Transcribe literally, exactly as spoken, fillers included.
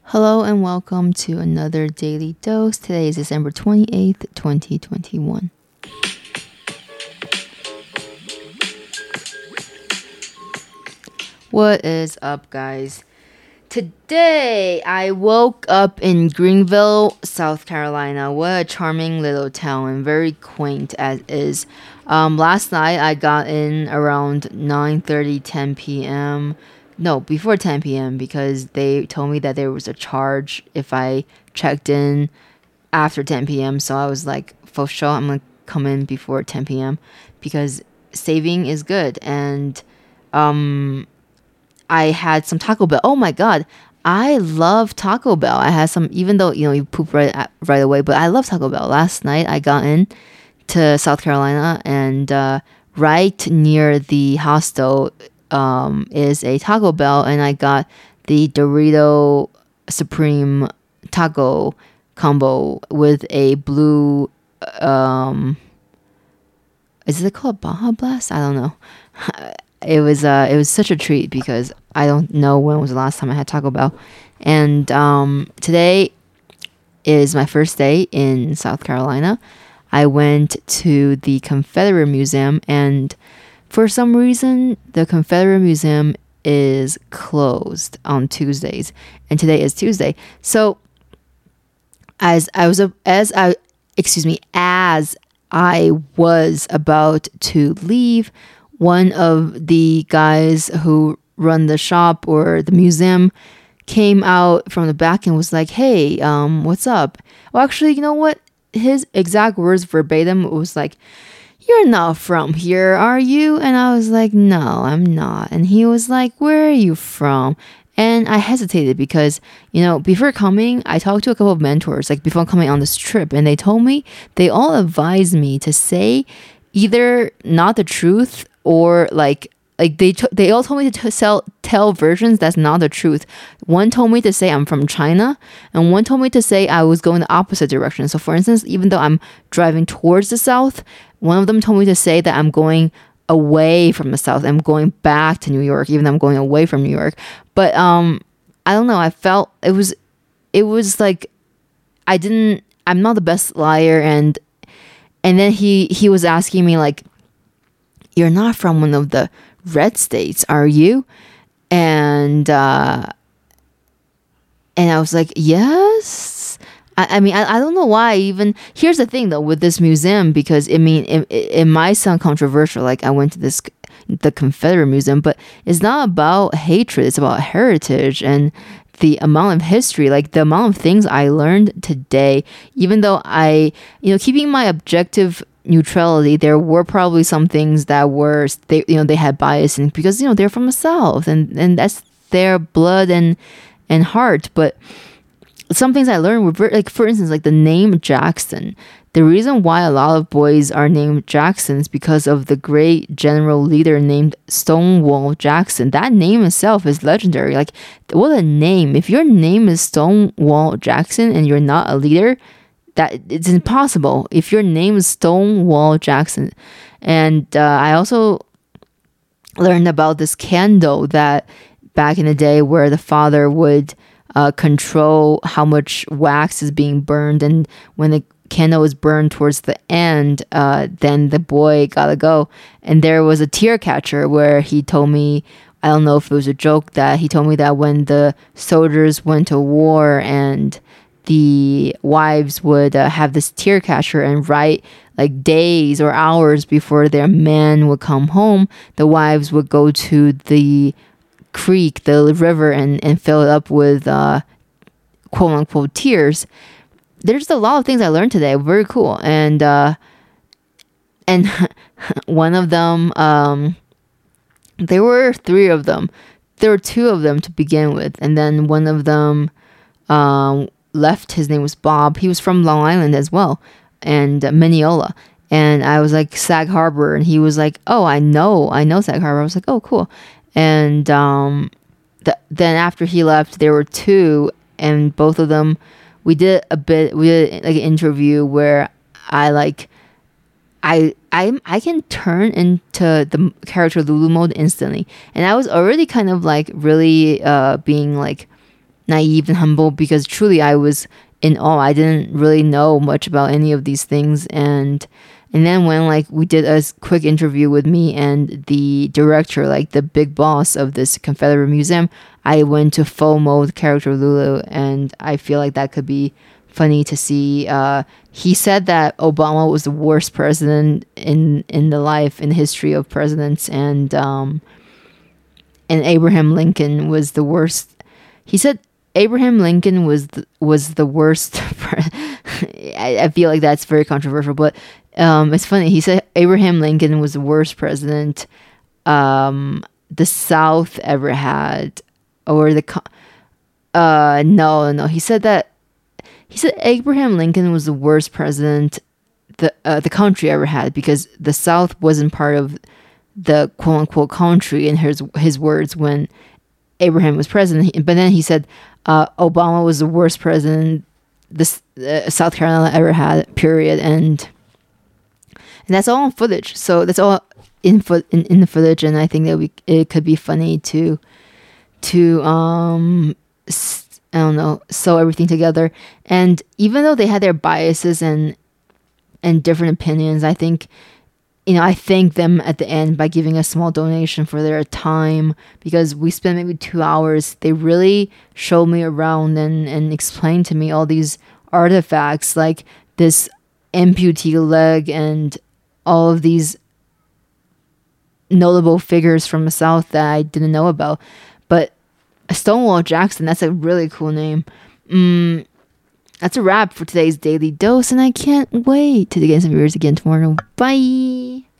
Hello and welcome to another Daily Dose. Today is December twenty-eighth, twenty twenty-one. What is up, guys? Today I woke up in Greenville, South Carolina. What a charming little town and very quaint as is. Um, last night I got in around nine thirty, ten p.m. No, before ten p.m. because they told me that there was a charge if I checked in after ten p.m. So I was like, for sure, I'm going to come in before ten p.m. because saving is good. And um, I had some Taco Bell. Oh my God. I love Taco Bell. I had some, even though, you know, you poop right, at, right away, but I love Taco Bell. Last night I got in to South Carolina and uh, right near the hostel um, is a Taco Bell, and I got the Dorito Supreme taco combo with a blue, um, is it called Baja Blast? I don't know. It was uh, it was such a treat because I don't know when was the last time I had Taco Bell, and um, today is my first day in South Carolina. I went to the Confederate Museum, and for some reason, the Confederate Museum is closed on Tuesdays, and today is Tuesday. So, as I was as I excuse me, as I was about to leave, one of the guys who run the shop or the museum came out from the back and was like, "Hey, um, what's up?" Well, actually, you know what? His exact words verbatim was like, "You're not from here, are you?" And I was like, "No, I'm not." And he was like, "Where are you from?" And I hesitated because, you know, before coming, I talked to a couple of mentors, like before coming on this trip, and they told me, they all advised me to say either not the truth or like, like they t- they all told me to t- sell, tell versions that's not the truth. One told me to say I'm from China, and one told me to say I was going the opposite direction. So for instance, even though I'm driving towards the south, one of them told me to say that I'm going away from the south. I'm going back to New York, even though I'm going away from New York. But um, I don't know. I felt it was, it was like I didn't. I'm not the best liar, and and then he he was asking me like, "You're not from one of the red states, are you?" And uh, and I was like, "Yes." I, I mean, I, I don't know why. Even here's the thing though with this museum, because I mean, it, it, it might sound controversial. Like I went to this the Confederate Museum, but it's not about hatred. It's about heritage and the amount of history, like the amount of things I learned today. Even though I, you know, keeping my objective neutrality, there were probably some things that were they, you know, they had bias in because you know they're from the South and and that's their blood and and heart, but. Some things I learned were very, like, for instance, like the name Jackson. The reason why a lot of boys are named Jackson is because of the great general leader named Stonewall Jackson. That name itself is legendary. Like, what a name. If your name is Stonewall Jackson and you're not a leader, that it's impossible. If your name is Stonewall Jackson. And uh, I also learned about this candle that back in the day where the father would Uh, control how much wax is being burned, and when the candle is burned towards the end, uh, then the boy gotta go. And there was a tear catcher where he told me, I don't know if it was a joke, that he told me that when the soldiers went to war and the wives would uh, have this tear catcher and write like days or hours before their men would come home, the wives would go to the creek, the river, and, and fill it up with uh, quote unquote tears. There's a lot of things I learned today. Very cool. And uh, and one of them, um, there were three of them. There were two of them to begin with, and then one of them um, left. His name was Bob. He was from Long Island as well, and uh, Mineola. And I was like, Sag Harbor, and he was like, "Oh, I know, I know Sag Harbor." I was like, "Oh, cool." And um, th- then after he left, there were two, and both of them, we did a bit, we did like an interview where I like, I I I can turn into the character Lulu mode instantly, and I was already kind of like really uh being like naive and humble, because truly I was in awe. I didn't really know much about any of these things, and and then when like we did a quick interview with me and the director, like the big boss of this Confederate Museum, I went to full mode character Lulu, and I feel like that could be funny to see. Uh, he said that Obama was the worst president in in the life in the history of presidents, and um, and Abraham Lincoln was the worst. He said Abraham Lincoln was the, was the worst. I, I feel like that's very controversial, but um, it's funny. He said Abraham Lincoln was the worst president um, the South ever had, or the co- uh no no. He said that he said Abraham Lincoln was the worst president the uh, the country ever had, because the South wasn't part of the quote unquote country in his his words when Abraham was president. But then he said uh, Obama was the worst president this uh, South Carolina ever had. Period. And and that's all on footage. So that's all in fo- in, in the footage, and I think that we it could be funny to to um I don't know sew everything together. And even though they had their biases and and different opinions, I think. You know, I thank them at the end by giving a small donation for their time, because we spent maybe two hours. They really showed me around and, and explained to me all these artifacts, like this amputee leg and all of these notable figures from the South that I didn't know about. But Stonewall Jackson, that's a really cool name. Mm, That's a wrap for today's Daily Dose, and I can't wait to get some viewers again tomorrow. Bye!